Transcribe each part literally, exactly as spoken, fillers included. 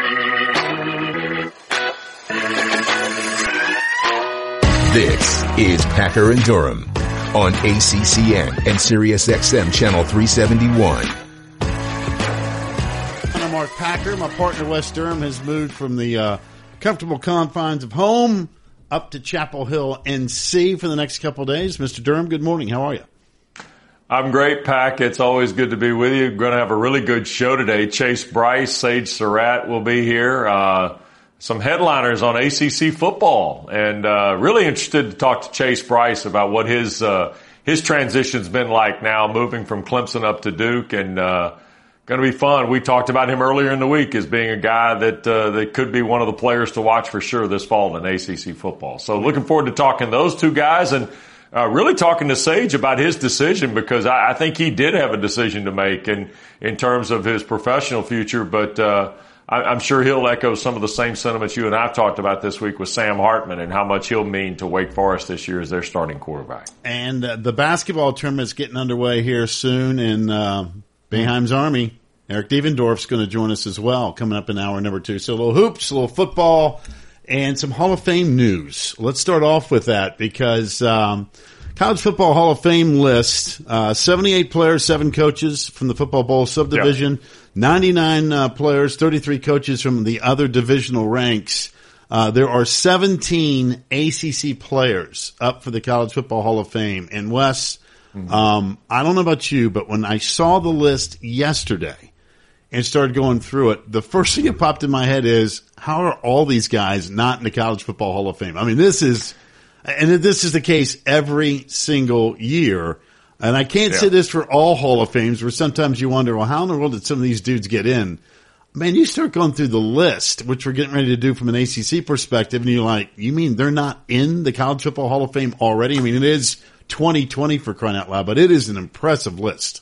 This is Packer and Durham on A C C N and Sirius X M Channel three seventy-one. I'm Mark Packer. My partner Wes Durham has moved from the uh, comfortable confines of home up to Chapel Hill, N C for the next couple of days. Mister Durham, good morning. How are you? I'm great, Pack. It's always good to be with you. We're going to have a really good show today. Chase Bryce, Sage Surratt will be here. Uh, some headliners on A C C football, and uh, really interested to talk to Chase Bryce about what his uh, his transition's been like now, moving from Clemson up to Duke, and uh, going to be fun. We talked about him earlier in the week as being a guy that uh, that could be one of the players to watch for sure this fall in A C C football. So looking forward to talking to those two guys, and uh, really talking to Sage about his decision, because I, I think he did have a decision to make in in terms of his professional future, but. Uh, I'm sure he'll echo some of the same sentiments you and I've talked about this week with Sam Hartman and how much he'll mean to Wake Forest this year as their starting quarterback. And uh, the basketball tournament's getting underway here soon in uh, Boeheim's Army. Eric Devendorf's going to join us as well, coming up in hour number two. So a little hoops, a little football, and some Hall of Fame news. Let's start off with that because um, College Football Hall of Fame list, uh, seventy-eight players, seven coaches from the Football Bowl subdivision. Yep. ninety-nine uh, players, thirty-three coaches from the other divisional ranks. Uh, there are seventeen A C C players up for the College Football Hall of Fame. And Wes, mm-hmm. um, I don't know about you, but when I saw the list yesterday and started going through it, the first thing that popped in my head is, how are all these guys not in the College Football Hall of Fame? I mean, this is, and this is the case every single year. And I can't yeah. say this for all Hall of Fames, where sometimes you wonder, well, how in the world did some of these dudes get in? Man, you start going through the list, which we're getting ready to do from an A C C perspective, and you're like, you mean they're not in the College Football Hall of Fame already? I mean, it is twenty twenty for crying out loud, but it is an impressive list.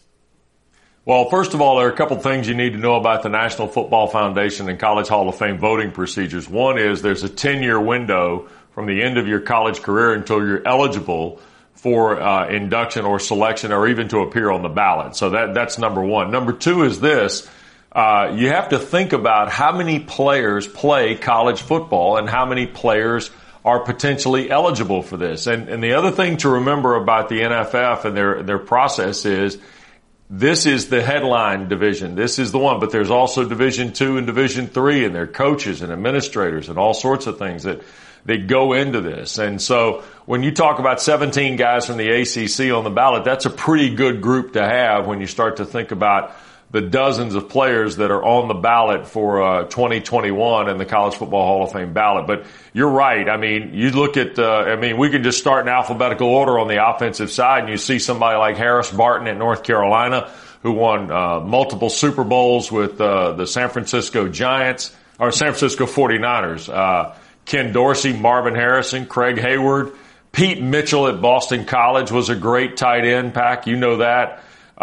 Well, first of all, there are a couple things you need to know about the National Football Foundation and College Hall of Fame voting procedures. One is there's a ten-year window from the end of your college career until you're eligible for uh, induction or selection or even to appear on the ballot. So that that's number one. Number two is this. Uh, you have to think about how many players play college football and how many players are potentially eligible for this. And, and the other thing to remember about the N F F and their, their process is this is the headline division. This is the one. But there's also Division Two and Division Three, and their coaches and administrators and all sorts of things that that go into this. And so when you talk about seventeen guys from the A C C on the ballot, that's a pretty good group to have when you start to think about the dozens of players that are on the ballot for uh, twenty twenty-one and the College Football Hall of Fame ballot. But you're right. I mean, you look at, uh, I mean, we can just start in alphabetical order on the offensive side, and you see somebody like Harris Barton at North Carolina, who won uh, multiple Super Bowls with uh, the San Francisco Giants, or San Francisco forty-niners. Uh, Ken Dorsey, Marvin Harrison, Craig Hayward. Pete Mitchell at Boston College was a great tight end, Pack. You know that.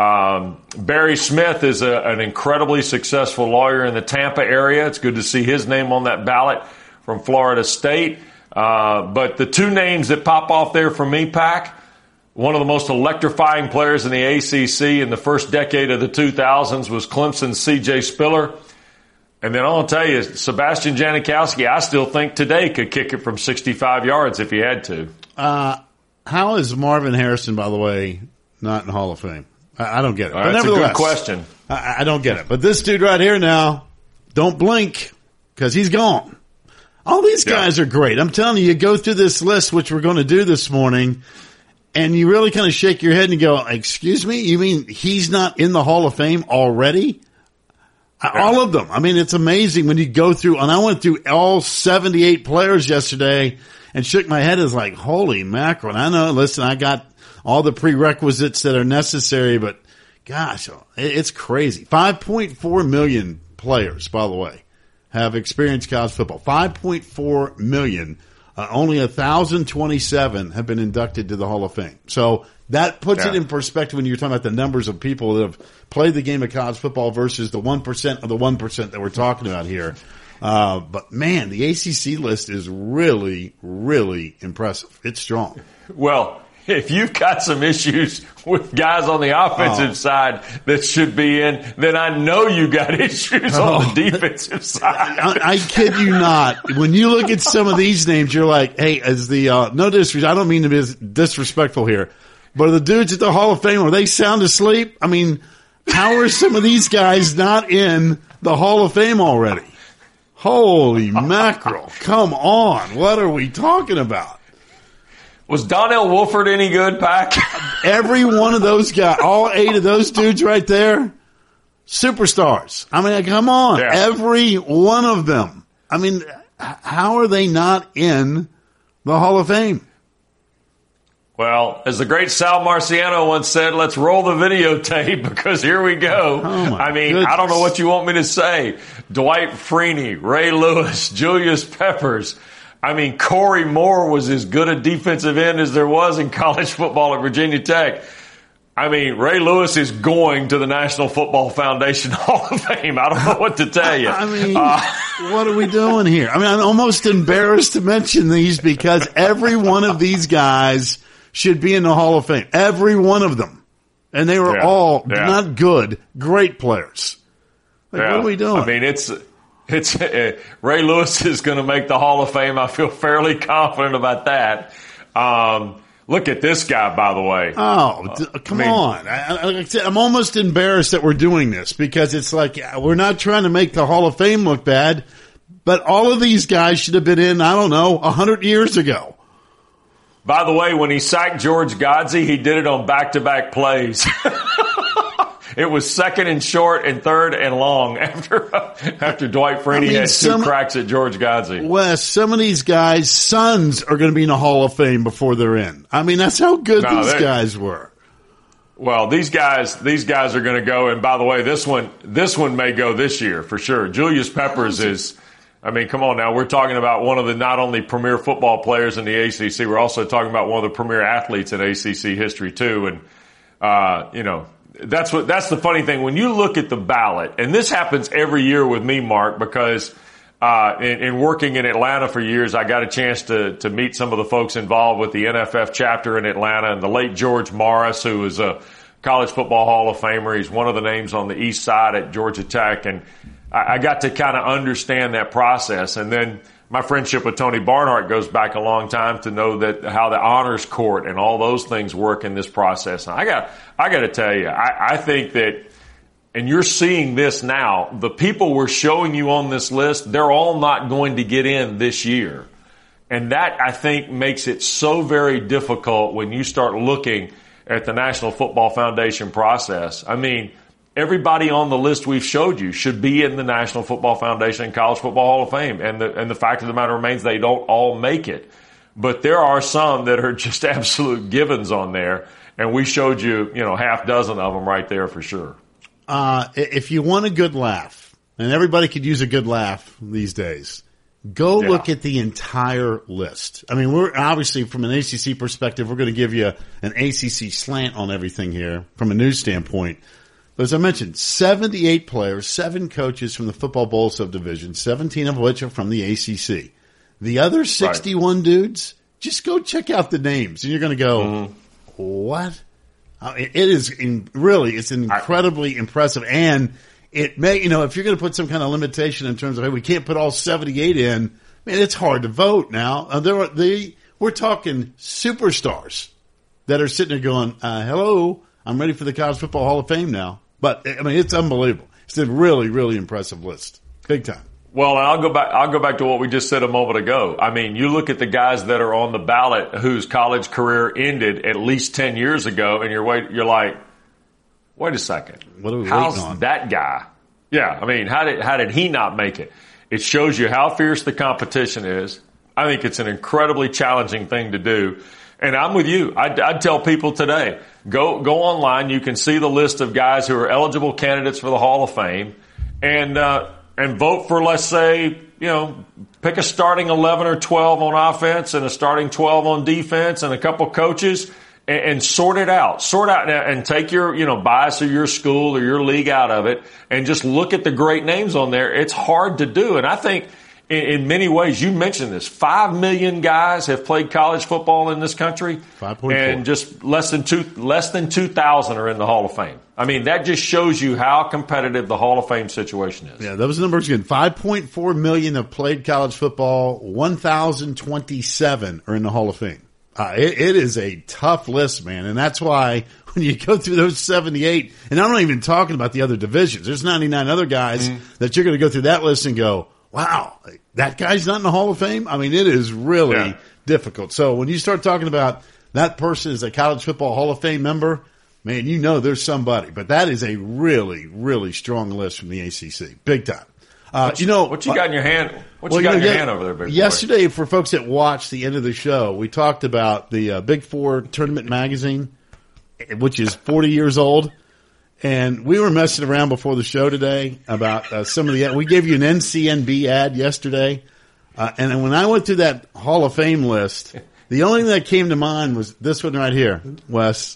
Um, Barry Smith is a, an incredibly successful lawyer in the Tampa area. It's good to see his name on that ballot from Florida State. Uh, but the two names that pop off there for me, Pack, one of the most electrifying players in the A C C in the first decade of the two thousands was Clemson's C J Spiller. And then I'll tell you, Sebastian Janikowski, I still think today could kick it from sixty-five yards if he had to. Uh, how is Marvin Harrison, by the way, not in the Hall of Fame? I, I don't get it. Right, that's a good question. I, I don't get it. But this dude right here now, don't blink, because he's gone. All these guys yeah. are great. I'm telling you, you go through this list, which we're going to do this morning, and you really kind of shake your head and go, excuse me, you mean he's not in the Hall of Fame already? Yeah. All of them. I mean, it's amazing when you go through, and I went through all seventy-eight players yesterday and shook my head as like, holy mackerel. And I know, listen, I got all the prerequisites that are necessary, but gosh, it's crazy. five point four million players, by the way, have experienced college football. five point four million. Uh, only one thousand twenty-seven have been inducted to the Hall of Fame. So that puts yeah. it in perspective when you're talking about the numbers of people that have played the game of college football versus the one percent of the one percent that we're talking about here. Uh, but, man, the A C C list is really, really impressive. It's strong. Well, if you've got some issues with guys on the offensive oh. side that should be in, then I know you got issues oh. on the defensive side. I, I kid you not. When you look at some of these names, you're like, hey, as the, uh, no disrespect, I don't mean to be disrespectful here, but are the dudes at the Hall of Fame, are they sound asleep? I mean, how are some of these guys not in the Hall of Fame already? Holy mackerel. Come on. What are we talking about? Was Donnell Wolford any good, Pack? Every one of those guys, all eight of those dudes right there, superstars. I mean, come on. Yeah. Every one of them. I mean, how are they not in the Hall of Fame? Well, as the great Sal Marciano once said, let's roll the videotape because here we go. Oh I mean, goodness. I don't know what you want me to say. Dwight Freeney, Ray Lewis, Julius Peppers. I mean, Corey Moore was as good a defensive end as there was in college football at Virginia Tech. I mean, Ray Lewis is going to the National Football Foundation Hall of Fame. I don't know what to tell you. I mean, uh, what are we doing here? I mean, I'm almost embarrassed to mention these because every one of these guys should be in the Hall of Fame. Every one of them. And they were yeah, all yeah. not good, great players. Like, yeah. what are we doing? I mean, it's... It's uh, Ray Lewis is going to make the Hall of Fame. I feel fairly confident about that. Um, look at this guy, by the way. Oh, uh, come I mean, on. I, I, I'm almost embarrassed that we're doing this because it's like we're not trying to make the Hall of Fame look bad, but all of these guys should have been in, I don't know, one hundred years ago. By the way, when he sacked George Godsey, he did it on back-to-back plays. It was second and short and third and long after after Dwight Freeney I mean, had two some, cracks at George Godsey. Wes, some of these guys' sons are going to be in the Hall of Fame before they're in. I mean, that's how good no, these guys were. Well, these guys, these guys are going to go. And by the way, this one, this one may go this year for sure. Julius Peppers is. I mean, come on now. We're talking about one of the not only premier football players in the A C C. We're also talking about one of the premier athletes in A C C history too. And uh, you know. That's what, that's the funny thing. When you look at the ballot, and this happens every year with me, Mark, because, uh, in, in working in Atlanta for years, I got a chance to, to meet some of the folks involved with the N F F chapter in Atlanta, and the late George Morris, who is a college football Hall of Famer. He's one of the names on the east side at Georgia Tech, and I, I got to kind of understand that process. And then my friendship with Tony Barnhart goes back a long time to know that how the honors court and all those things work in this process. And I got, I got to tell you, I, I think that, and you're seeing this now, the people we're showing you on this list, they're all not going to get in this year. And that, I think, makes it so very difficult when you start looking at the National Football Foundation process. I mean, everybody on the list we've showed you should be in the National Football Foundation and College Football Hall of Fame. And the, and the fact of the matter remains they don't all make it. But there are some that are just absolute givens on there. And we showed you, you know, half dozen of them right there for sure. Uh, if you want a good laugh, and everybody could use a good laugh these days, go yeah. look at the entire list. I mean, we're obviously from an A C C perspective, we're going to give you an A C C slant on everything here from a news standpoint. But as I mentioned, seventy-eight players, seven coaches from the Football Bowl subdivision, seventeen of which are from the A C C. The other sixty-one right. dudes, just go check out the names, and you're going to go, mm-hmm. what? Uh, it, it is in, really, it's incredibly I, impressive. And it may, you know, if you're going to put some kind of limitation in terms of, hey, we can't put all seventy-eight in, man, it's hard to vote now. Uh, there are, they, we're talking superstars that are sitting there going, uh, hello, I'm ready for the College Football Hall of Fame now. But, I mean, it's unbelievable. It's a really, really impressive list. Big time. Well, I'll go back, I'll go back to what we just said a moment ago. I mean, you look at the guys that are on the ballot whose college career ended at least ten years ago, and you're wait, you're like, wait a second. What are we How's waiting on? That guy? Yeah. I mean, how did, how did he not make it? It shows you how fierce the competition is. I think it's an incredibly challenging thing to do. And I'm with you. I'd, I'd tell people today, go, go online. You can see the list of guys who are eligible candidates for the Hall of Fame and, uh, and vote for, let's say, you know, pick a starting eleven or twelve on offense and a starting twelve on defense and a couple coaches and, and sort it out. Sort out and take your, you know, bias of your school or your league out of it and just look at the great names on there. It's hard to do. And I think in, in many ways, you mentioned this, five million guys have played college football in this country. five point four. And just less than two, less than two thousand are in the Hall of Fame. I mean, that just shows you how competitive the Hall of Fame situation is. Yeah, those numbers again. five point four million have played college football. one thousand twenty-seven are in the Hall of Fame. Uh, it, it is a tough list, man. And that's why when you go through those seventy-eight, and I'm not even talking about the other divisions. There's ninety-nine other guys mm-hmm. that you're going to go through that list and go, wow, that guy's not in the Hall of Fame? I mean, it is really yeah. difficult. So when you start talking about that person is a college football Hall of Fame member, man, you know there's somebody. But that is a really, really strong list from the A C C. Big time. Uh, what you know, what you got in your hand? What well, you got you know, in your hand over there, big boy? Yesterday, for folks that watched the end of the show, we talked about the uh, Big Four Tournament Magazine, which is forty years old. And we were messing around before the show today about uh, some of the, we gave you an N C N B ad yesterday. Uh, and then when I went through that Hall of Fame list, the only thing that came to mind was this one right here, Wes.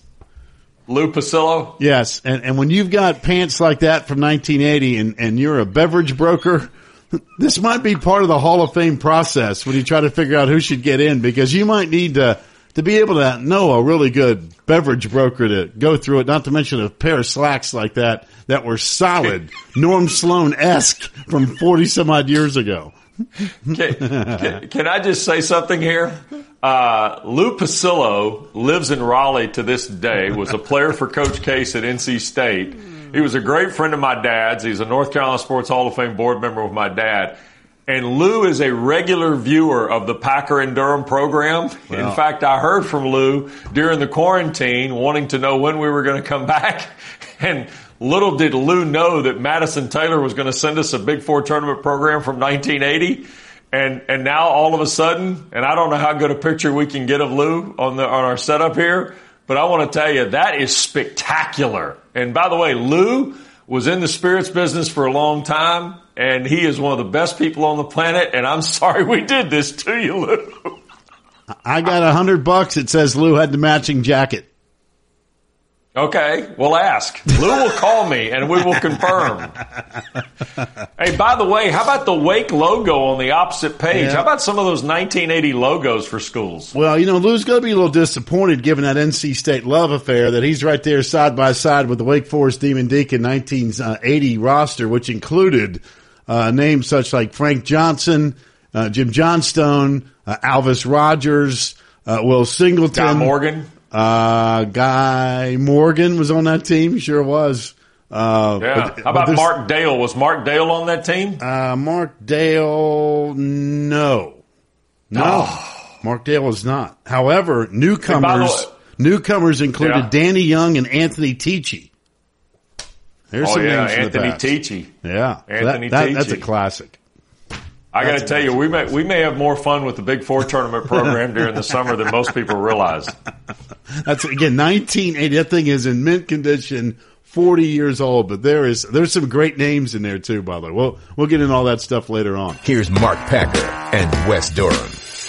Lou Pasillo? Yes. And, and when you've got pants like that from nineteen eighty and, and you're a beverage broker, this might be part of the Hall of Fame process when you try to figure out who should get in, because you might need to, to be able to know a really good beverage broker to go through it, not to mention a pair of slacks like that that were solid, Norm Sloan-esque from forty some odd years ago. Can, can, can I just say something here? Uh, Lou Pasillo lives in Raleigh to this day, was a player for Coach Case at N C State. He was a great friend of my dad's. He's a North Carolina Sports Hall of Fame board member with my dad. And Lou is a regular viewer of the Packer and Durham program. Wow. In fact, I heard from Lou during the quarantine wanting to know when we were going to come back. And little did Lou know that Madison Taylor was going to send us a Big Four tournament program from nineteen eighty. And, and now all of a sudden, and I don't know how good a picture we can get of Lou on the, on our setup here, but I want to tell you that is spectacular. And by the way, Lou was in the spirits business for a long time, and he is one of the best people on the planet, and I'm sorry we did this to you, Lou. I got a hundred bucks. It says Lou had the matching jacket. Okay, we'll ask. Lou will call me, and we will confirm. Hey, by the way, how about the Wake logo on the opposite page? Yeah. How about some of those nineteen eighty logos for schools? Well, you know, Lou's going to be a little disappointed given that N C State love affair that he's right there side by side with the Wake Forest Demon Deacon nineteen eighty roster, which included uh, names such like Frank Johnson, uh, Jim Johnstone, uh, Alvis Rogers, uh, Will Singleton. Guy Morgan. Uh, Guy Morgan was on that team. Sure was. Uh, yeah. But, How about this, Mark Dale? Was Mark Dale on that team? Uh, Mark Dale, no. No. Oh. Mark Dale was not. However, newcomers, way, newcomers included yeah. Danny Young and Anthony Tichy. There's oh, some yeah, names from Anthony the past. Tichy. Yeah. Anthony that, that, Tichy. That's a classic. I got to tell you, we may we may have more fun with the Big Four tournament program during the summer than most people realize. That's again nineteen eighty. That thing is in mint condition, forty years old. But there is there's some great names in there too. By the way, we'll we'll get into all that stuff later on. Here's Mark Packer and Wes Durham.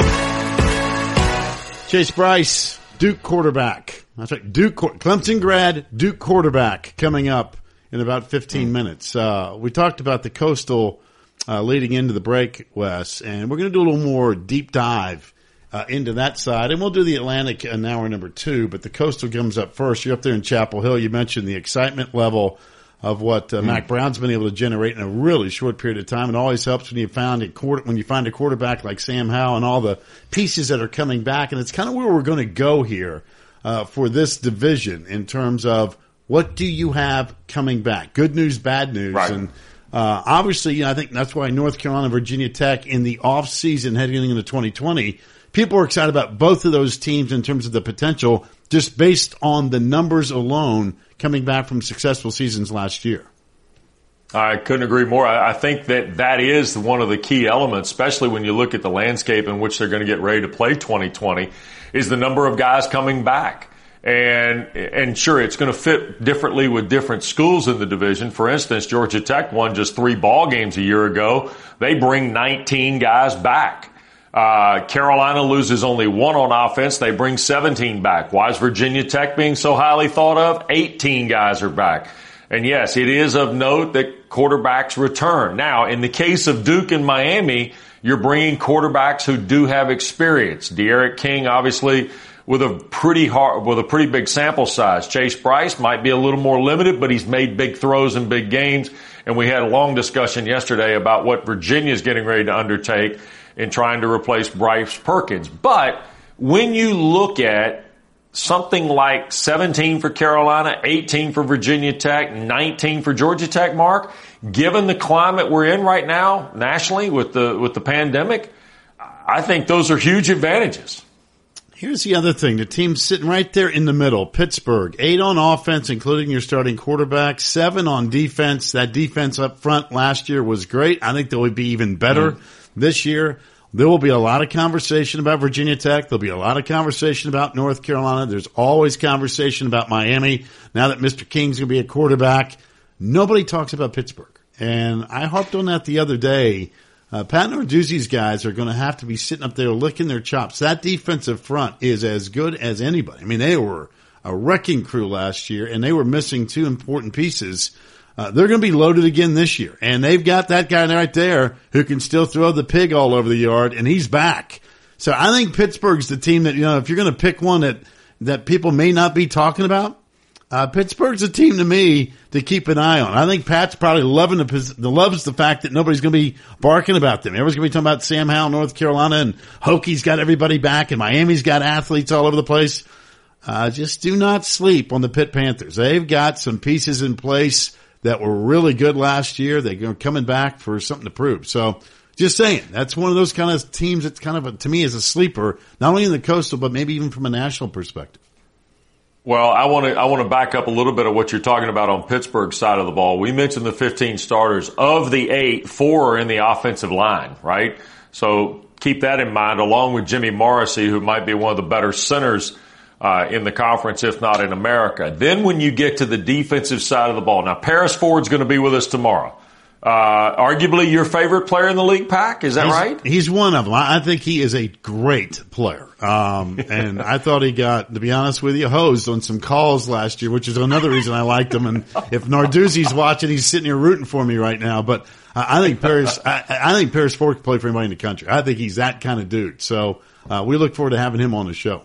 Chase Bryce, Duke quarterback. That's right, Duke Clemson grad, Duke quarterback coming up in about fifteen minutes. Uh, we talked about the Coastal. Uh, leading into the break, Wes, and we're going to do a little more deep dive uh, into that side, and we'll do the Atlantic in hour number two, but the Coastal comes up first. You're up there in Chapel Hill. You mentioned the excitement level of what uh, mm. Mac Brown's been able to generate in a really short period of time. It always helps when you find a quarter, when you find a quarterback like Sam Howell and all the pieces that are coming back, and it's kind of where we're going to go here uh, for this division in terms of what do you have coming back? Good news, bad news, right. and Uh, obviously, you know, I think that's why North Carolina, Virginia Tech in the off season heading into twenty twenty, people are excited about both of those teams in terms of the potential just based on the numbers alone coming back from successful seasons last year. I couldn't agree more. I think that that is one of the key elements, especially when you look at the landscape in which they're going to get ready to play twenty twenty, is the number of guys coming back. And, and sure, it's going to fit differently with different schools in the division. For instance, Georgia Tech won just three ball games a year ago. They bring nineteen guys back. Uh, Carolina loses only one on offense. They bring seventeen back. Why is Virginia Tech being so highly thought of? eighteen guys are back. And yes, it is of note that quarterbacks return. Now, in the case of Duke and Miami, You're bringing quarterbacks who do have experience. De'Aaron King, obviously, with a pretty hard, with a pretty big sample size. Chase Bryce might be a little more limited, but he's made big throws in big games. And we had a long discussion yesterday about what Virginia's getting ready to undertake in trying to replace Bryce Perkins. But when you look at something like seventeen for Carolina, eighteen for Virginia Tech, nineteen for Georgia Tech, Mark, given the climate we're in right now nationally with the with the pandemic, I think those are huge advantages. Here's the other thing. The team's sitting right there in the middle. Pittsburgh, eight on offense, including your starting quarterback, seven on defense. That defense up front last year was great. I think they will be even better mm. this year. There will be a lot of conversation about Virginia Tech. There'll be a lot of conversation about North Carolina. There's always conversation about Miami. Now that Mister King's going to be a quarterback, nobody talks about Pittsburgh. And I harped on that the other day. Uh, Pat Narduzzi's guys are going to have to be sitting up there licking their chops. That defensive front is as good as anybody. I mean, they were a wrecking crew last year, and they were missing two important pieces. Uh, they're going to be loaded again this year, and they've got that guy right there who can still throw the pig all over the yard, and he's back. So I think Pittsburgh's the team that, you know, if you're going to pick one that, that people may not be talking about, Uh, Pittsburgh's a team to me to keep an eye on. I think Pat's probably loving the, loves the fact that nobody's going to be barking about them. Everyone's going to be talking about Sam Howell, North Carolina, and Hokies got everybody back, and Miami's got athletes all over the place. Uh, just do not sleep on the Pitt Panthers. They've got some pieces in place that were really good last year. They're coming back for something to prove. So just saying, that's one of those kind of teams that's kind of, a, to me, is a sleeper, not only in the Coastal, but maybe even from a national perspective. Well, I want to I want to back up a little bit of what you're talking about on Pittsburgh's side of the ball. We mentioned the fifteen starters. Of the eight, four are in the offensive line, right? So keep that in mind, along with Jimmy Morrissey, who might be one of the better centers uh, in the conference, if not in America. Then when you get to the defensive side of the ball, now Paris Ford's going to be with us tomorrow. Uh, arguably your favorite player in the league, Pack. Is that he's, right? He's one of them. I think he is a great player. Um, and I thought he got, to be honest with you, hosed on some calls last year, which is another reason I liked him. And if Narduzzi's watching, he's sitting here rooting for me right now. But I, I think Paris, I, I think Paris Ford can play for anybody in the country. I think he's that kind of dude. So, uh, we look forward to having him on the show.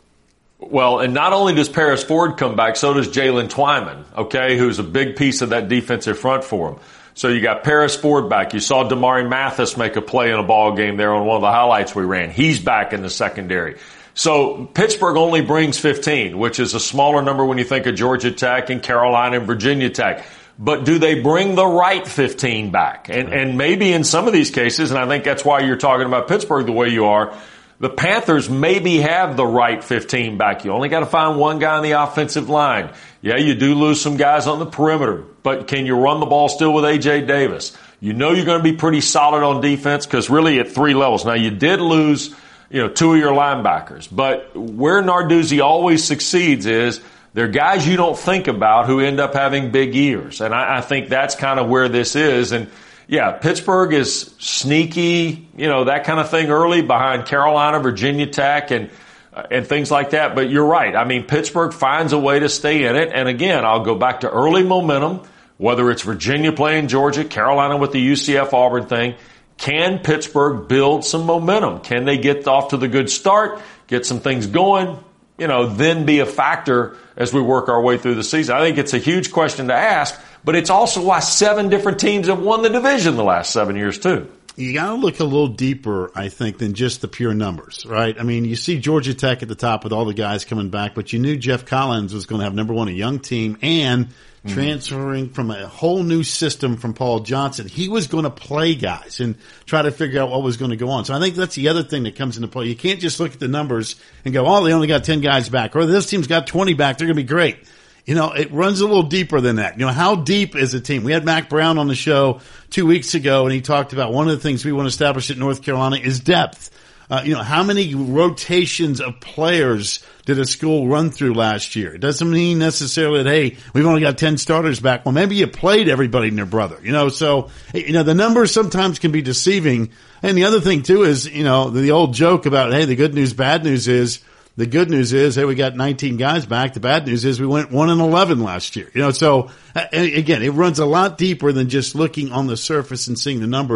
Well, and not only does Paris Ford come back, so does Jalen Twyman, okay, who's a big piece of that defensive front for him. So you got Paris Ford back. You saw Damari Mathis make a play in a ball game there on one of the highlights we ran. He's back in the secondary. So Pittsburgh only brings fifteen, which is a smaller number when you think of Georgia Tech and Carolina and Virginia Tech. But do they bring the right fifteen back? And, and maybe in some of these cases, and I think that's why you're talking about Pittsburgh the way you are, the Panthers maybe have the right fifteen back. You only got to find one guy on the offensive line. Yeah, you do lose some guys on the perimeter, but can you run the ball still with A J Davis? You know you're going to be pretty solid on defense because really at three levels. Now, you did lose, you know, two of your linebackers, but where Narduzzi always succeeds is they're guys you don't think about who end up having big years. And I, I think that's kind of where this is. And yeah, Pittsburgh is sneaky, you know, that kind of thing early behind Carolina, Virginia Tech, and and things like that. But you're right. I mean, Pittsburgh finds a way to stay in it. And again, I'll go back to early momentum, whether it's Virginia playing Georgia, Carolina with the U C F Auburn thing. Can Pittsburgh build some momentum? Can they get off to the good start, get some things going, you know, then be a factor as we work our way through the season? I think it's a huge question to ask, but it's also why seven different teams have won the division the last seven years too. You got to look a little deeper, I think, than just the pure numbers, right? I mean, you see Georgia Tech at the top with all the guys coming back, but you knew Jeff Collins was going to have, number one, a young team and mm. transferring from a whole new system from Paul Johnson. He was going to play guys and try to figure out what was going to go on. So I think that's the other thing that comes into play. You can't just look at the numbers and go, oh, they only got ten guys back, or this team's got twenty back. They're going to be great. You know, it runs a little deeper than that. You know, how deep is a team? We had Mac Brown on the show two weeks ago, and he talked about one of the things we want to establish at North Carolina is depth. Uh, you know, how many rotations of players did a school run through last year? It doesn't mean necessarily that, hey, we've only got ten starters back. Well, maybe you played everybody and their brother, you know, so, you know, the numbers sometimes can be deceiving. And the other thing, too, is, you know, the old joke about, hey, the good news, bad news is, the good news is, hey, we got nineteen guys back. The bad news is we went one and eleven last year. You know, so again, it runs a lot deeper than just looking on the surface and seeing the numbers.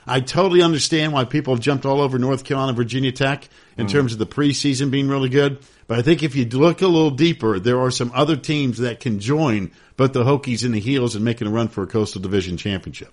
I totally understand why people have jumped all over North Carolina, Virginia Tech in mm. terms of the preseason being really good. But I think if you look a little deeper, there are some other teams that can join both the Hokies and the Heels in making a run for a Coastal Division championship.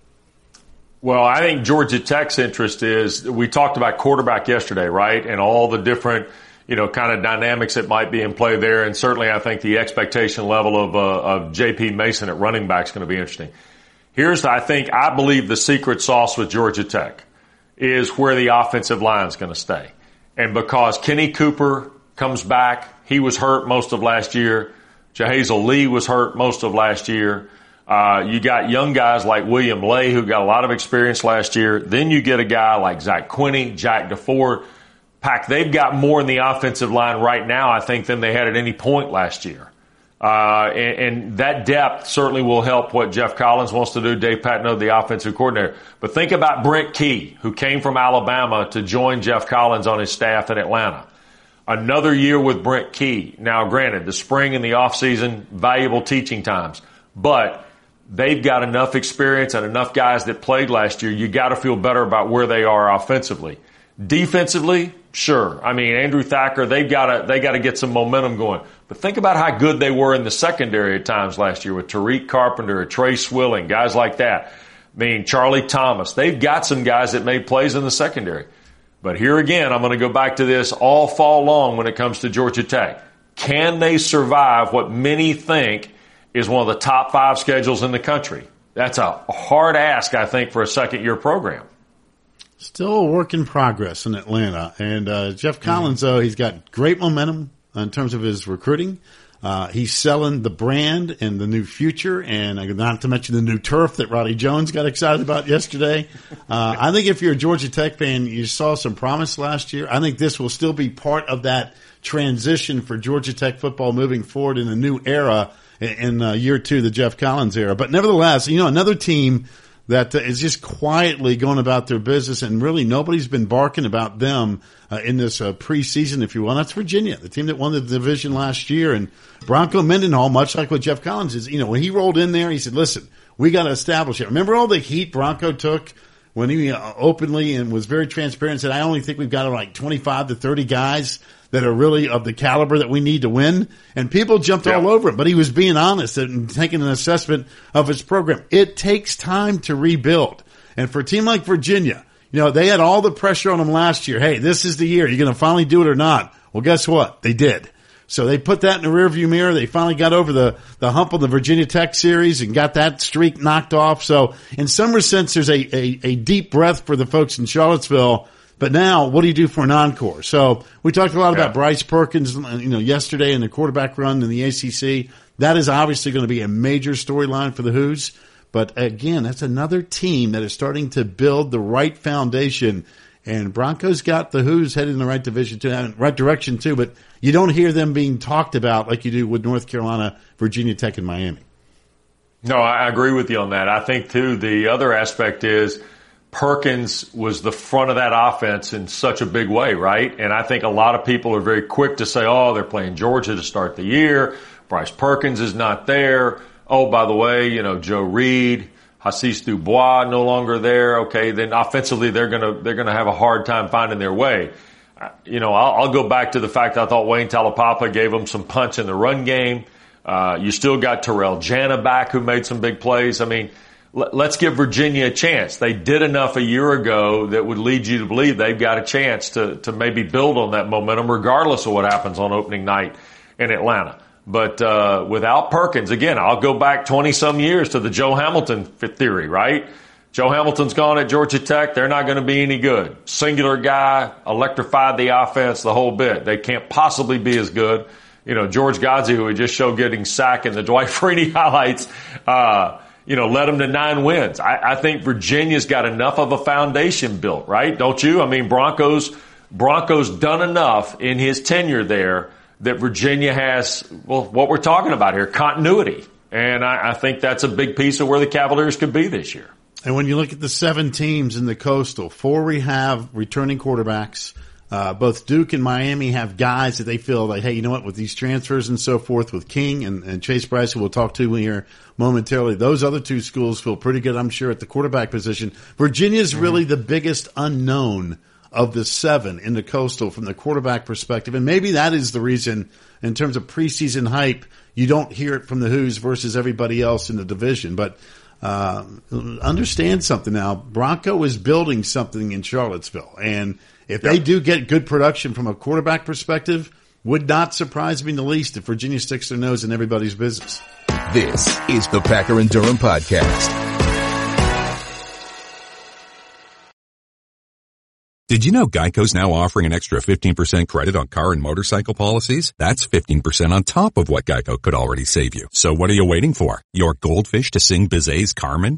Well, I think Georgia Tech's interest is, we talked about quarterback yesterday, right? And all the different, you know, kind of dynamics that might be in play there. And certainly I think the expectation level of, uh, of J P Mason at running back is going to be interesting. Here's, I think, I believe the secret sauce with Georgia Tech is where the offensive line is going to stay. And because Kenny Cooper comes back, he was hurt most of last year. Jahazel Lee was hurt most of last year. Uh, you got young guys like William Lay, who got a lot of experience last year. Then you get a guy like Zach Quinney, Jack DeFord. Pack, they've got more in the offensive line right now, I think, than they had at any point last year. Uh, and, and that depth certainly will help what Jeff Collins wants to do, Dave Patino, the offensive coordinator. But think about Brent Key, who came from Alabama to join Jeff Collins on his staff in Atlanta. Another year with Brent Key. Now, granted, the spring and the offseason, valuable teaching times. But they've got enough experience and enough guys that played last year. You got to feel better about where they are offensively. Defensively, sure. I mean, Andrew Thacker, they've got to they got to get some momentum going. But think about how good they were in the secondary at times last year with Tariq Carpenter, Trey Swilling, guys like that. I mean, Charlie Thomas. They've got some guys that made plays in the secondary. But here again, I'm going to go back to this all fall long when it comes to Georgia Tech. Can they survive what many think is one of the top five schedules in the country? That's a hard ask, I think, for a second-year program. Still a work in progress in Atlanta. And uh, Jeff Collins, mm-hmm. though, he's got great momentum in terms of his recruiting. Uh, he's selling the brand and the new future, and not to mention the new turf that Roddy Jones got excited about yesterday. Uh, I think if you're a Georgia Tech fan, you saw some promise last year. I think this will still be part of that transition for Georgia Tech football moving forward in a new era in uh, year two, the Jeff Collins era. But nevertheless, you know, another team that uh, is just quietly going about their business, and really nobody's been barking about them uh, in this uh, preseason, if you will. That's Virginia, the team that won the division last year. And Bronco Mendenhall, much like what Jeff Collins is, you know, when he rolled in there, he said, listen, we got to establish it. Remember all the heat Bronco took when he uh, openly and was very transparent, said, I only think we've got like twenty-five to thirty guys that are really of the caliber that we need to win. And people jumped yeah. all over it, but he was being honest and taking an assessment of his program. It takes time to rebuild. And for a team like Virginia, you know, they had all the pressure on them last year. Hey, this is the year. You're going to finally do it or not? Well, guess what? They did. So they put that in the rearview mirror. They finally got over the, the hump of the Virginia Tech series and got that streak knocked off. So in some sense, there's a, a, a deep breath for the folks in Charlottesville. But now, what do you do for an encore? So we talked a lot yeah. about Bryce Perkins, you know, yesterday in the quarterback run in the A C C. That is obviously going to be a major storyline for the Hoos. But again, that's another team that is starting to build the right foundation. And Broncos got the Hoos headed in the right division too, right direction too. But you don't hear them being talked about like you do with North Carolina, Virginia Tech, and Miami. No, I agree with you on that. I think too the other aspect is Perkins was the front of that offense in such a big way, right? And I think a lot of people are very quick to say, oh, they're playing Georgia to start the year. Bryce Perkins is not there. Oh, by the way, you know, Joe Reed, Hassis Dubois no longer there. Okay, then offensively they're gonna they're gonna have a hard time finding their way. You know, I'll, I'll go back to the fact that I thought Wayne Talapapa gave them some punch in the run game. Uh, you still got Terrell Jana back, who made some big plays. I mean, let's give Virginia a chance. They did enough a year ago that would lead you to believe they've got a chance to, to maybe build on that momentum regardless of what happens on opening night in Atlanta. But uh, without Perkins, again, I'll go back twenty-some years to the Joe Hamilton theory, right? Joe Hamilton's gone at Georgia Tech. They're not going to be any good. Singular guy, electrified the offense, the whole bit. They can't possibly be as good. You know, George Godsey, who we just showed getting sacked in the Dwight Freeney highlights, uh, you know, led them to nine wins. I, I think Virginia's got enough of a foundation built, right? Don't you? I mean, Broncos, Broncos done enough in his tenure there that Virginia has, well, what we're talking about here, continuity. And I, I think that's a big piece of where the Cavaliers could be this year. And when you look at the seven teams in the Coastal, four we have returning quarterbacks. Uh, both Duke and Miami have guys that they feel like, hey, you know what, with these transfers and so forth, with King and, and Chase Brice, who we'll talk to here momentarily, those other two schools feel pretty good, I'm sure, at the quarterback position. Virginia's mm-hmm. really the biggest unknown of the seven in the Coastal from the quarterback perspective. And maybe that is the reason, in terms of preseason hype, you don't hear it from the Hoos versus everybody else in the division. But uh, understand something now. Bronco is building something in Charlottesville. And if they do get good production from a quarterback perspective, would not surprise me in the least if Virginia sticks their nose in everybody's business. This is the Packer and Durham Podcast. Did you know Geico's now offering an extra fifteen percent credit on car and motorcycle policies? That's fifteen percent on top of what Geico could already save you. So what are you waiting for? Your goldfish to sing Bizet's Carmen?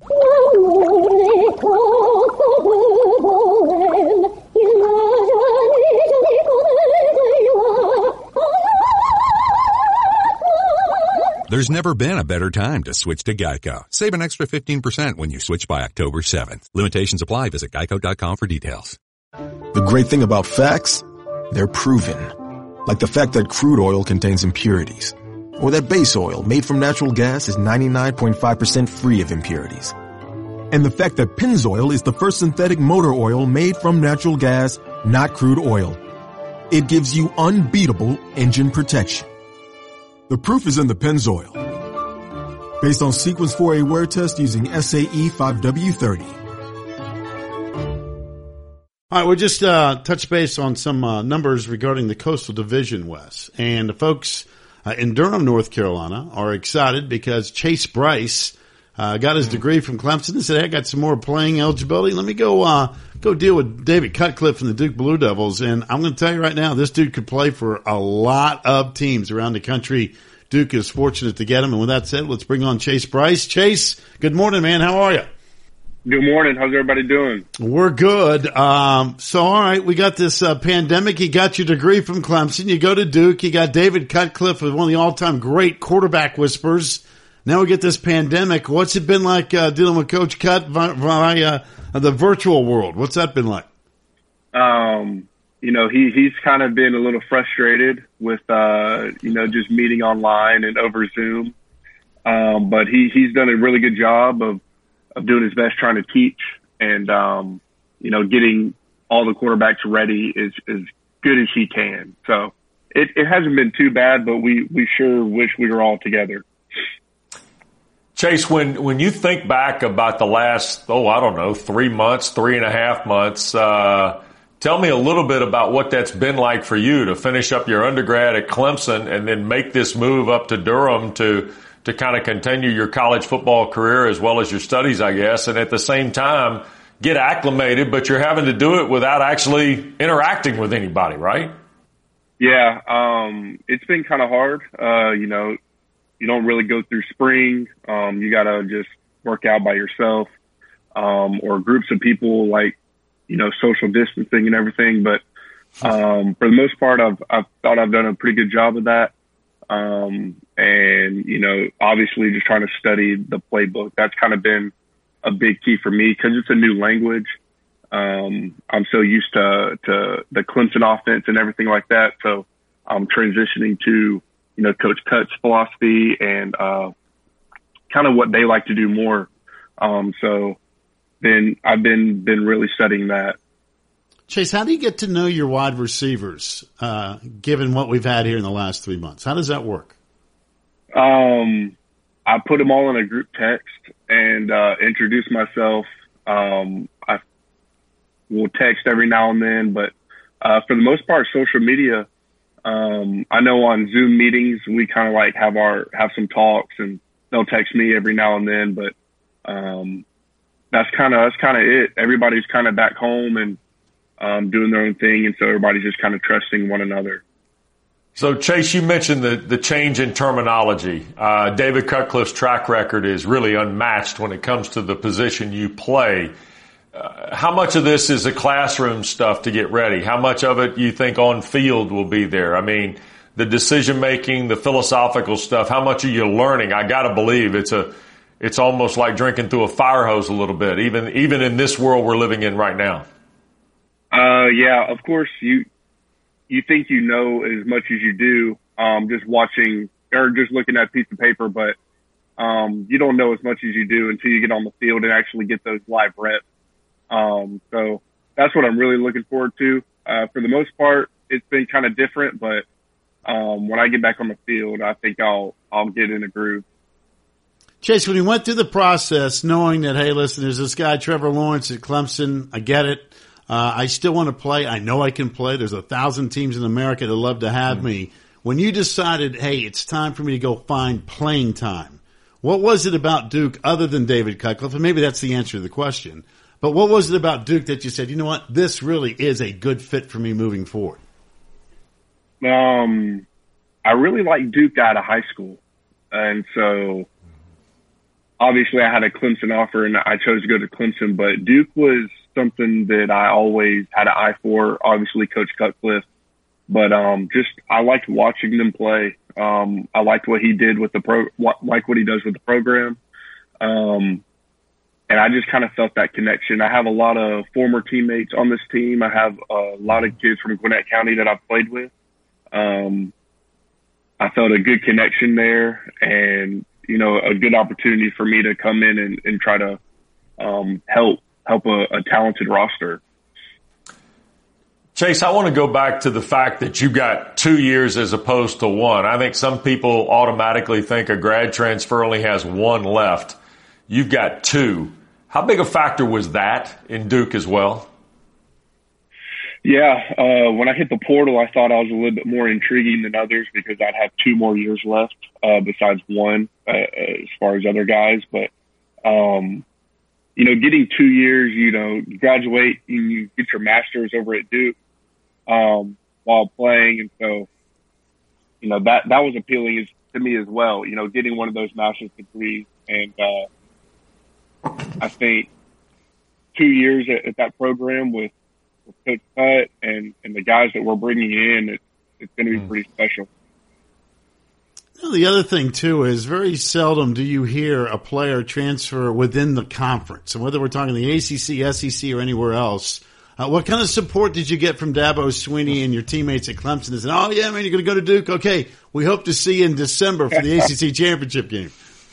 There's never been a better time to switch to Geico. Save an extra fifteen percent when you switch by October seventh. Limitations apply. Visit geico dot com for details. The great thing about facts, they're proven. Like the fact that crude oil contains impurities. Or that base oil made from natural gas is ninety-nine point five percent free of impurities. And the fact that Pennzoil is the first synthetic motor oil made from natural gas, not crude oil. It gives you unbeatable engine protection. The proof is in the Pennzoil. Based on Sequence four A wear test using S A E five W thirty. All right, we'll just uh, touch base on some uh, numbers regarding the Coastal Division, Wes. And the folks uh, in Durham, North Carolina are excited because Chase Brice uh, got his degree from Clemson and said, hey, I got some more playing eligibility. Let me go uh, go deal with David Cutcliffe and the Duke Blue Devils. And I'm going to tell you right now, this dude could play for a lot of teams around the country. Duke is fortunate to get him. And with that said, let's bring on Chase Brice. Chase, good morning, man. How are you? Good morning. How's everybody doing? We're good. Um, so, all right, we got this uh, pandemic. You got your degree from Clemson. You go to Duke. You got David Cutcliffe, one of the all-time great quarterback whisperers. Now we get this pandemic. What's it been like uh, dealing with Coach Cut via, via the virtual world? What's that been like? Um, you know, he he's kind of been a little frustrated with, uh, you know, just meeting online and over Zoom. Um, but he he's done a really good job of of doing his best trying to teach and, um, you know, getting all the quarterbacks ready as, as good as he can. So it, it hasn't been too bad, but we, we sure wish we were all together. Chase, when, when you think back about the last, oh, I don't know, three months, three and a half months, uh, tell me a little bit about what that's been like for you to finish up your undergrad at Clemson and then make this move up to Durham to to kind of continue your college football career as well as your studies, I guess, and at the same time get acclimated, but you're having to do it without actually interacting with anybody, right? Yeah, um, it's been kind of hard. Uh, you know, you don't really go through spring. Um, you got to just work out by yourself um, or groups of people, like, you know, social distancing and everything. But um, for the most part, I've, I've thought I've done a pretty good job of that. Um, and, you know, obviously just trying to study the playbook. That's kind of been a big key for me because it's a new language. Um, I'm so used to, to the Clemson offense and everything like that. So I'm transitioning to, you know, Coach Cut's philosophy and, uh, kind of what they like to do more. Um, so then I've been, been really studying that. Chase, how do you get to know your wide receivers, uh, given what we've had here in the last three months? How does that work? Um, I put them all in a group text and uh, introduce myself. Um, I will text every now and then, but uh, for the most part, social media. Um, I know on Zoom meetings we kind of like have our have some talks, and they'll text me every now and then. But um, that's kind of that's kind of it. Everybody's kind of back home and Um, doing their own thing, and so everybody's just kind of trusting one another. So, Chase, you mentioned the, the change in terminology. Uh, David Cutcliffe's track record is really unmatched when it comes to the position you play. Uh, how much of this is the classroom stuff to get ready? How much of it you think on field will be there? I mean, the decision-making, the philosophical stuff, how much are you learning? I got to believe it's a it's almost like drinking through a fire hose a little bit, even even in this world we're living in right now. Uh, yeah, of course, you, you think you know as much as you do, um, just watching or just looking at a piece of paper, but um, you don't know as much as you do until you get on the field and actually get those live reps. Um, so that's what I'm really looking forward to. Uh, for the most part, it's been kind of different, but um, when I get back on the field, I think I'll I'll get in a groove. Chase, when you went through the process, knowing that, hey, listen, there's this guy, Trevor Lawrence at Clemson, I get it. Uh, I still want to play. I know I can play. There's a thousand teams in America that love to have mm-hmm. me. When you decided, hey, it's time for me to go find playing time, what was it about Duke other than David Cutcliffe? And maybe that's the answer to the question. But what was it about Duke that you said, you know what, this really is a good fit for me moving forward? Um, I really liked Duke out of high school. And so obviously I had a Clemson offer and I chose to go to Clemson, but Duke was something that I always had an eye for. Obviously Coach Cutcliffe, but um, just I liked watching them play. Um, I liked what he did with the pro, like what he does with the program, um, and I just kind of felt that connection. I have a lot of former teammates on this team. I have a lot of kids from Gwinnett County that I've played with. Um, I felt a good connection there, and you know, a good opportunity for me to come in and, and try to um, help. help a, a talented roster. Chase, I want to go back to the fact that you got two years as opposed to one. I think some people automatically think a grad transfer only has one left. You've got two. How big a factor was that in Duke as well? Yeah, uh, when I hit the portal, I thought I was a little bit more intriguing than others because I'd have two more years left uh, besides one uh, as far as other guys. But, um, you know, getting two years, you know, you graduate and you get your master's over at Duke um, while playing. And so, you know, that, that was appealing as, to me as well, you know, getting one of those master's degrees. And uh, I think two years at, at that program with, with Coach Cut and, and the guys that we're bringing in, it, it's going to be pretty special. The other thing, too, is very seldom do you hear a player transfer within the conference. And whether we're talking the A C C, S E C, or anywhere else, uh, what kind of support did you get from Dabo Swinney and your teammates at Clemson? They said, oh, yeah, man, you're going to go to Duke? Okay, we hope to see you in December for the A C C championship game.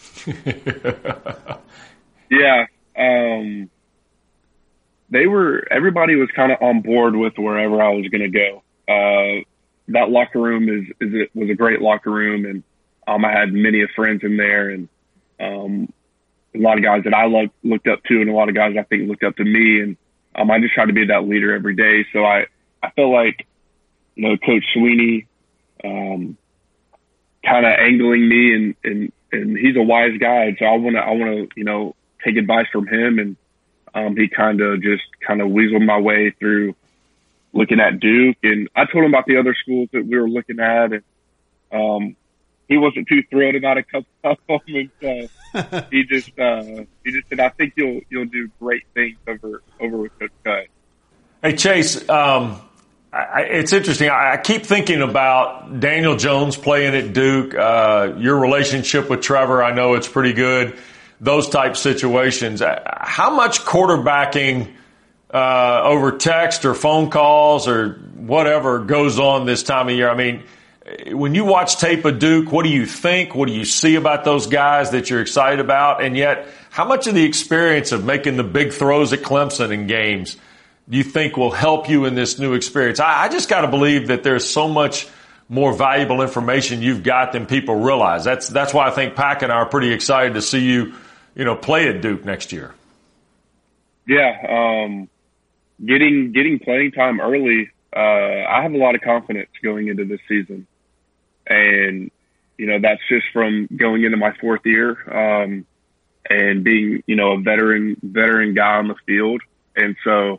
Yeah. Um, they were – everybody was kind of on board with wherever I was going to go. Uh, that locker room is, is it was a great locker room, and Um, I had many friends in there, and um, a lot of guys that I look, looked up to, and a lot of guys I think looked up to me. And um, I just tried to be that leader every day. So I, I feel like, you know, Coach Swinney um, kind of angling me, and, and, and he's a wise guy. So I want to, I want to, you know, take advice from him. And um, he kind of just kind of weaseled my way through looking at Duke. And I told him about the other schools that we were looking at, and um, he wasn't too thrilled about a couple of them, and so he just uh, he just said, "I think you'll you'll do great things over over with Coach Cut." Hey Chase, um, I, it's interesting. I, I keep thinking about Daniel Jones playing at Duke. Uh, your relationship with Trevor, I know it's pretty good. Those type situations. How much quarterbacking uh, over text or phone calls or whatever goes on this time of year? I mean, when you watch tape of Duke, what do you think? What do you see about those guys that you're excited about? And yet, how much of the experience of making the big throws at Clemson in games do you think will help you in this new experience? I, I just got to believe that there's so much more valuable information you've got than people realize. That's that's why I think Pack and I are pretty excited to see you, you know, play at Duke next year. Yeah, um, getting getting playing time early. Uh, I have a lot of confidence going into this season. And, you know, that's just from going into my fourth year um, and being, you know, a veteran veteran guy on the field. And so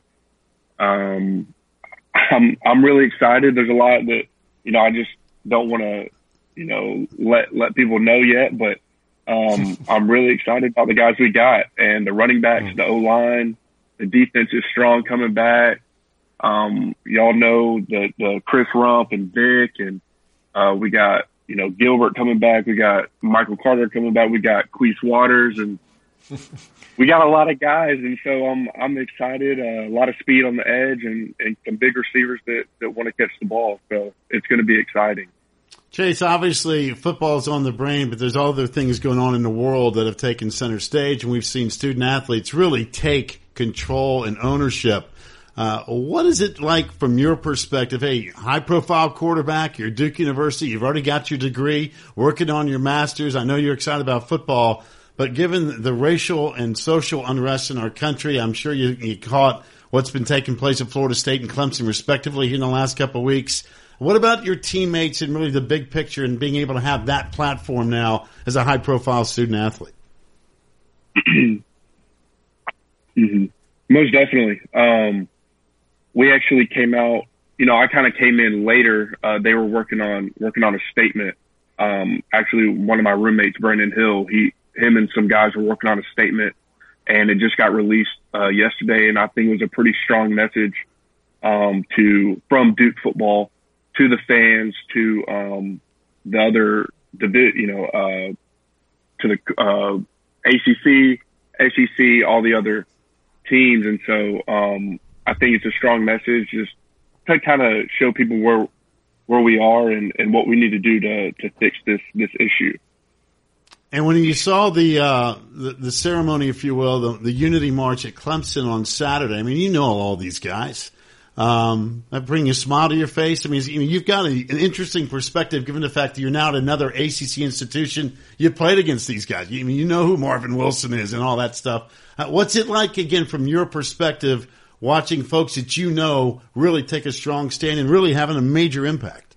um, I'm I'm really excited. There's a lot that, you know, I just don't want to, you know, let let people know yet. But um, I'm really excited about the guys we got, and the running backs, the O-line, the defense is strong coming back. Um, y'all know the, the Chris Rump and Vic, and Uh, we got, you know, Gilbert coming back. We got Michael Carter coming back. We got Queese Waters, and we got a lot of guys, and so I'm I'm excited. Uh, a lot of speed on the edge, and, and some big receivers that, that want to catch the ball. So it's going to be exciting. Chase, obviously football's on the brain, but there's other things going on in the world that have taken center stage, and we've seen student athletes really take control and ownership. Uh, what is it like from your perspective? Hey, high-profile quarterback, you're at Duke University, you've already got your degree, working on your master's. I know you're excited about football, but given the racial and social unrest in our country, I'm sure you, you caught what's been taking place at Florida State and Clemson, respectively, here in the last couple of weeks. What about your teammates and really the big picture and being able to have that platform now as a high-profile student athlete? mm-hmm. Most definitely. Um, we actually came out, you know, I kind of came in later. Uh, they were working on working on a statement. Um, actually, one of my roommates, Brandon Hill, he, him and some guys were working on a statement, and it just got released uh, yesterday. And I think it was a pretty strong message um, to from Duke football to the fans, to um, the other, the you know, uh, to the uh, A C C, S E C, all the other teams. And so um, I think it's a strong message just to kind of show people where where we are and, and what we need to do to, to fix this this issue. And when you saw the, uh, the the ceremony, if you will, the, the Unity March at Clemson on Saturday, I mean, you know all these guys. Um, that bring a smile to your face. I mean, you've got a, an interesting perspective given the fact that you're now at another A C C institution. You played against these guys. I mean, you know who Marvin Wilson is and all that stuff. Uh, what's it like, again, from your perspective, watching folks that you know really take a strong stand and really having a major impact?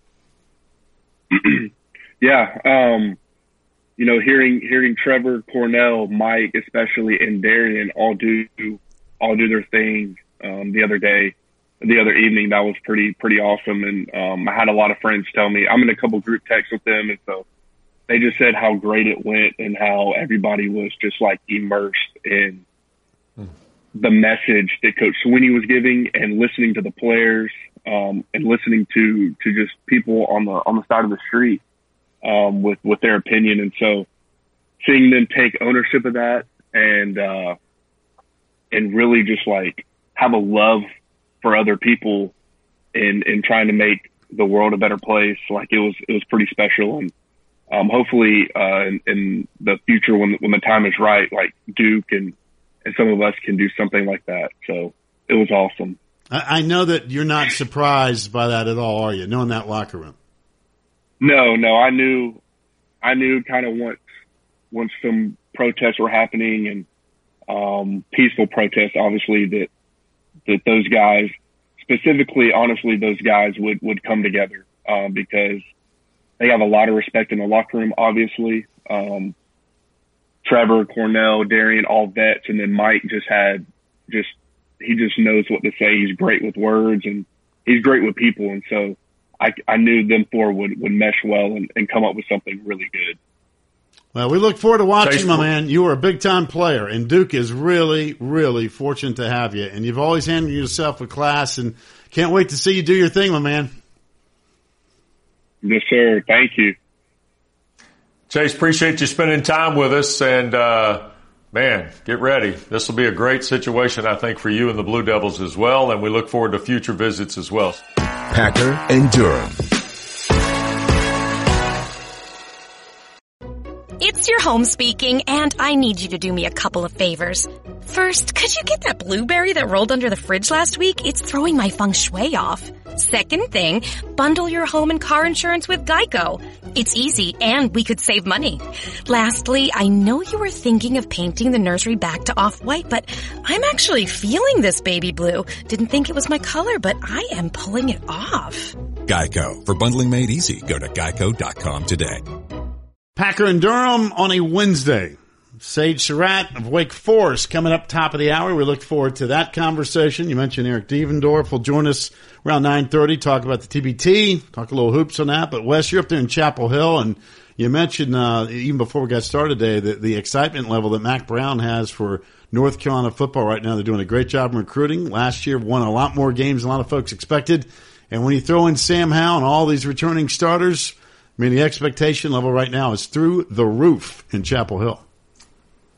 yeah. Um, you know, hearing, hearing Trevor, Cornell, Mike, especially, and Darian all do, all do their thing, um, the other day, the other evening, that was pretty, pretty awesome. And, um, I had a lot of friends tell me, I'm in a couple group texts with them. And so they just said how great it went and how everybody was just like immersed in mm. the message that Coach Sweeney was giving, and listening to the players, um, and listening to, to just people on the, on the side of the street, um, with, with their opinion. And so seeing them take ownership of that and, uh, and really just like have a love for other people in, in trying to make the world a better place. Like it was, it was pretty special. And, um, hopefully, uh, in, in the future, when, when the time is right, like Duke and, and some of us can do something like that. So it was awesome. I, I know that you're not surprised by that at all, are you? Knowing that locker room. No, no, I knew, I knew kind of once, once some protests were happening and, um, peaceful protests, obviously, that, that those guys, specifically, honestly, those guys would, would come together, um, because they have a lot of respect in the locker room, obviously. Um, Trevor, Cornell, Darian, all vets. And then Mike just had just, he just knows what to say. He's great with words and he's great with people. And so I, I knew them four would, would mesh well and, and come up with something really good. Well, we look forward to watching, my man. You are a big-time player, and Duke is really, really fortunate to have you. And you've always handled yourself with class, and can't wait to see you do your thing, my man. Yes, sir. Thank you. Chase, appreciate you spending time with us. And, uh, man, get ready. This will be a great situation, I think, for you and the Blue Devils as well. And we look forward to future visits as well. Packer and Durham. It's your home speaking, and I need you to do me a couple of favors. First, could you get that blueberry that rolled under the fridge last week? It's throwing my feng shui off. Second thing, bundle your home and car insurance with Geico. It's easy, and we could save money. Lastly, I know you were thinking of painting the nursery back to off-white, but I'm actually feeling this baby blue. Didn't think it was my color, but I am pulling it off. Geico. For bundling made easy, go to geico dot com today. Packer and Durham on a Wednesday. Sage Surratt of Wake Forest coming up top of the hour. We look forward to that conversation. You mentioned Eric Devendorf will join us around nine thirty, talk about the T B T, talk a little hoops on that. But, Wes, you're up there in Chapel Hill, and you mentioned, uh, even before we got started today, the, the excitement level that Mack Brown has for North Carolina football right now. They're doing a great job in recruiting. Last year won a lot more games than a lot of folks expected. And when you throw in Sam Howell and all these returning starters, I mean, the expectation level right now is through the roof in Chapel Hill.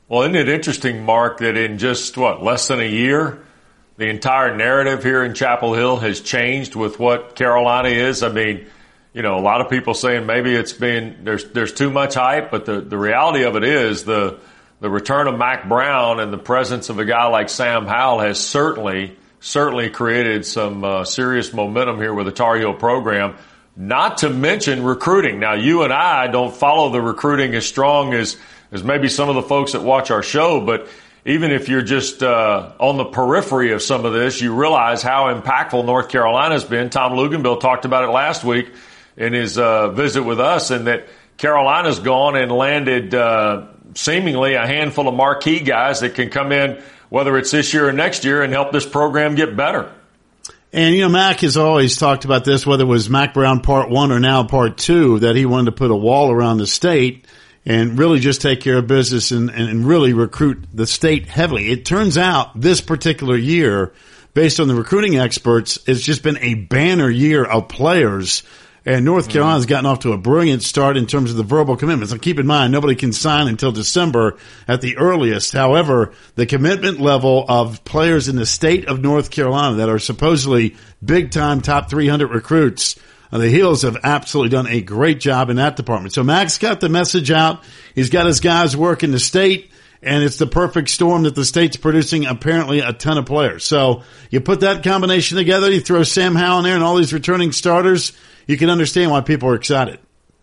Well, isn't it interesting, Mark, that in just, what, less than a year, the entire narrative here in Chapel Hill has changed with what Carolina is? I mean, you know, a lot of people saying maybe it's been, there's there's too much hype, but the, the reality of it is the the return of Mack Brown and the presence of a guy like Sam Howell has certainly, certainly created some uh, serious momentum here with the Tar Heel program. Not to mention recruiting. Now, you and I don't follow the recruiting as strong as, as maybe some of the folks that watch our show, but even if you're just uh, on the periphery of some of this, you realize how impactful North Carolina's been. Tom Luganville talked about it last week in his uh, visit with us, and that Carolina's gone and landed uh, seemingly a handful of marquee guys that can come in, whether it's this year or next year, and help this program get better. And, you know, Mac has always talked about this, whether it was Mack Brown part one or now part two, that he wanted to put a wall around the state and really just take care of business and, and really recruit the state heavily. It turns out this particular year, based on the recruiting experts, it's just been a banner year of players. And North Carolina's gotten off to a brilliant start in terms of the verbal commitments. And keep in mind, nobody can sign until December at the earliest. However, the commitment level of players in the state of North Carolina that are supposedly big-time top three hundred recruits, uh, the Heels have absolutely done a great job in that department. So Mac's got the message out. He's got his guys working the state. And it's the perfect storm that the state's producing apparently a ton of players. So you put that combination together, you throw Sam Howell in there and all these returning starters, you can understand why people are excited.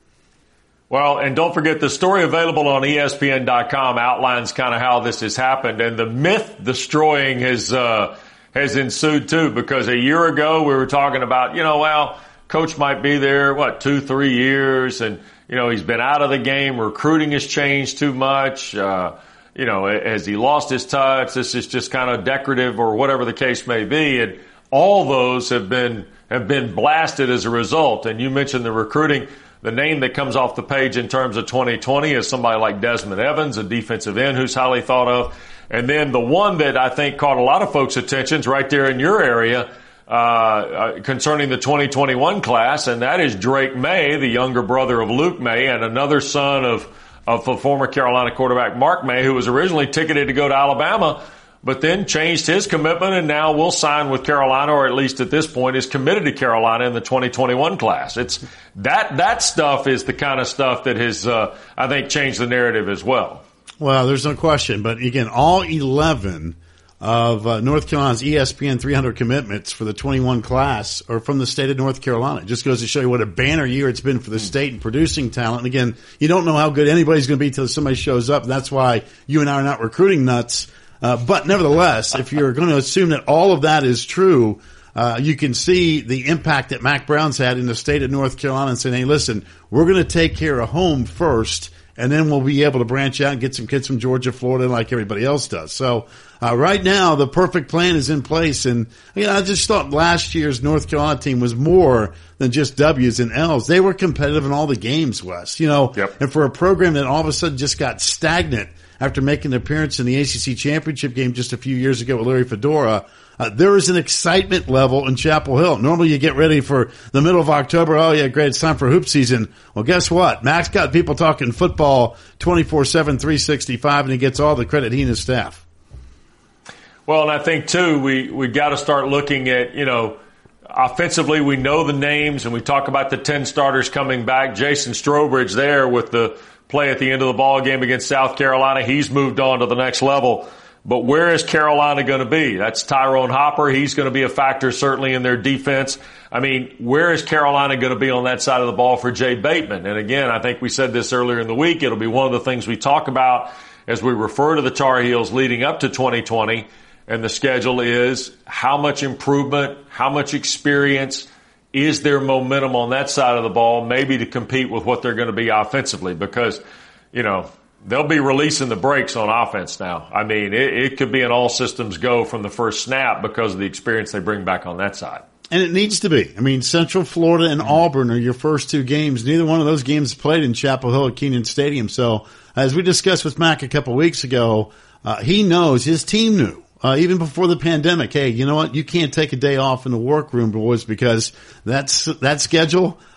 Well, and don't forget the story available on E S P N dot com outlines kind of how this has happened, and the myth destroying has uh, has ensued too. Because a year ago we were talking about, you know, well, coach might be there what two, three years, and you know he's been out of the game. Recruiting has changed too much. Uh, you know, has he lost his touch? This is just kind of decorative, or whatever the case may be, and all those have been. have been blasted as a result. And you mentioned the recruiting. The name that comes off the page in terms of twenty twenty is somebody like Desmond Evans, a defensive end who's highly thought of. And then the one that I think caught a lot of folks' attention right there in your area uh, uh concerning the twenty twenty-one class, and that is Drake May, the younger brother of Luke May and another son of, of former Carolina quarterback Mark May, who was originally ticketed to go to Alabama, but then changed his commitment and now will sign with Carolina, or at least at this point is committed to Carolina in the twenty twenty-one class. It's that that stuff is the kind of stuff that has, uh, I think, changed the narrative as well. Well, there's no question. But again, all eleven of uh, North Carolina's E S P N three hundred commitments for the twenty-one class are from the state of North Carolina. It just goes to show you what a banner year it's been for the state in producing talent. And again, you don't know how good anybody's going to be until somebody shows up. And that's why you and I are not recruiting nuts. Uh, but nevertheless, if you're going to assume that all of that is true, uh, you can see the impact that Mack Brown's had in the state of North Carolina and saying, hey, listen, we're going to take care of home first, and then we'll be able to branch out and get some kids from Georgia, Florida, like everybody else does. So uh, right now, the perfect plan is in place. And you know, I just thought last year's North Carolina team was more than just W's and L's. They were competitive in all the games, Wes. You know, yep. And for a program that all of a sudden just got stagnant after making an appearance in the A C C championship game just a few years ago with Larry Fedora, uh, there is an excitement level in Chapel Hill. Normally you get ready for the middle of October. Oh, yeah, great. It's time for hoop season. Well, guess what? Mac's got people talking football twenty-four seven, three sixty-five, and he gets all the credit, he and his staff. Well, and I think, too, we, we got to start looking at, you know, offensively, we know the names, and we talk about the ten starters coming back. Jason Strowbridge there with the play at the end of the ball game against South Carolina. He's moved on to the next level. But where is Carolina going to be? That's Tyrone Hopper. He's going to be a factor certainly in their defense. I mean, where is Carolina going to be on that side of the ball for Jay Bateman? And again, I think we said this earlier in the week. It'll be one of the things we talk about as we refer to the Tar Heels leading up to twenty twenty. And the schedule is how much improvement, how much experience, is there momentum on that side of the ball, maybe to compete with what they're going to be offensively? Because, you know, they'll be releasing the brakes on offense now. I mean, it, it could be an all systems go from the first snap because of the experience they bring back on that side. And it needs to be. I mean, Central Florida and Auburn are your first two games. Neither one of those games played in Chapel Hill at Kenan Stadium. So, as we discussed with Mac a couple weeks ago, uh, he knows, his team knew. Uh, even before the pandemic, hey, you know what? You can't take a day off in the workroom, boys, because that's that schedule.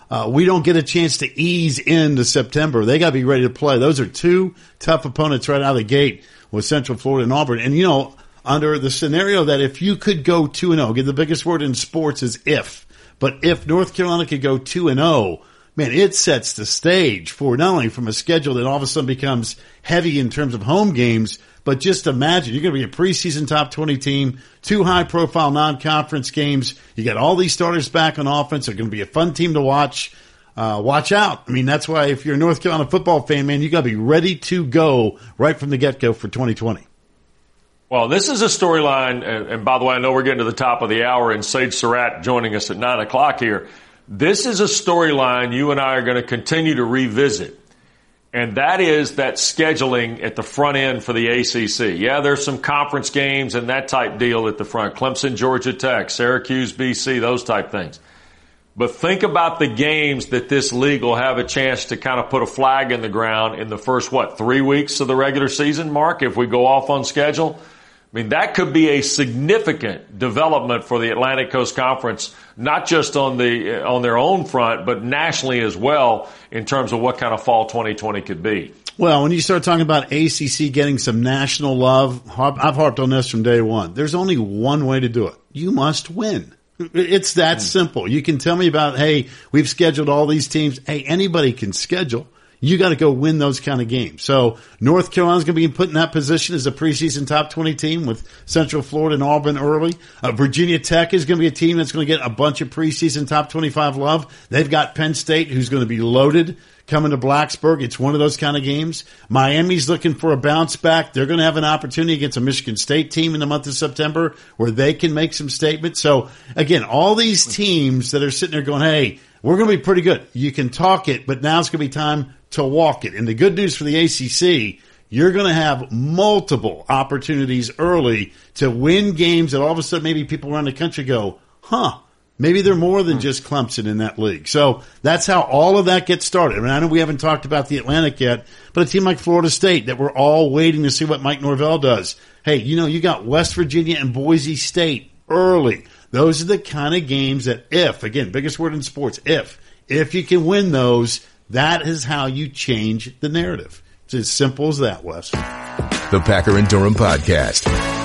uh, we don't get a chance to ease into September. They got to be ready to play. Those are two tough opponents right out of the gate with Central Florida and Auburn. And, you know, under the scenario that if you could go two and oh, again, the biggest word in sports is if, but if North Carolina could go two and oh, man, it sets the stage for not only from a schedule that all of a sudden becomes heavy in terms of home games, but just imagine you're going to be a preseason top twenty team, two high-profile non-conference games. You got all these starters back on offense. They're going to be a fun team to watch. Uh, watch out. I mean, that's why if you're a North Carolina football fan, man, you got to be ready to go right from the get-go for twenty twenty. Well, this is a storyline, and, and by the way, I know we're getting to the top of the hour, and Sage Surratt joining us at nine o'clock here. This is a storyline you and I are going to continue to revisit. And that is that scheduling at the front end for the A C C. Yeah, there's some conference games and that type deal at the front. Clemson, Georgia Tech, Syracuse, B C, those type things. But think about the games that this league will have a chance to kind of put a flag in the ground in the first, what, three weeks of the regular season, Mark, if we go off on schedule. I mean, that could be a significant development for the Atlantic Coast Conference, not just on the on their own front, but nationally as well in terms of what kind of fall twenty twenty could be. Well, when you start talking about A C C getting some national love, I've harped on this from day one. There's only one way to do it. You must win. It's that simple. You can tell me about, hey, we've scheduled all these teams. Hey, anybody can schedule. You got to go win those kind of games. So North Carolina's going to be put in that position as a preseason top twenty team with Central Florida and Auburn early. Uh, Virginia Tech is going to be a team that's going to get a bunch of preseason top twenty-five love. They've got Penn State, who's going to be loaded, coming to Blacksburg. It's one of those kind of games. Miami's looking for a bounce back. They're going to have an opportunity against a Michigan State team in the month of September where they can make some statements. So, again, all these teams that are sitting there going, hey, we're going to be pretty good. You can talk it, but now it's going to be time to walk it. And the good news for the A C C, you're going to have multiple opportunities early to win games that all of a sudden maybe people around the country go, huh, maybe they're more than just Clemson in that league. So that's how all of that gets started. I mean, I know we haven't talked about the Atlantic yet, but a team like Florida State that we're all waiting to see what Mike Norvell does. Hey, you know, you got West Virginia and Boise State early. Those are the kind of games that if, again, biggest word in sports, if, if you can win those, that is how you change the narrative. It's as simple as that, Wes. The Packer and Durham Podcast.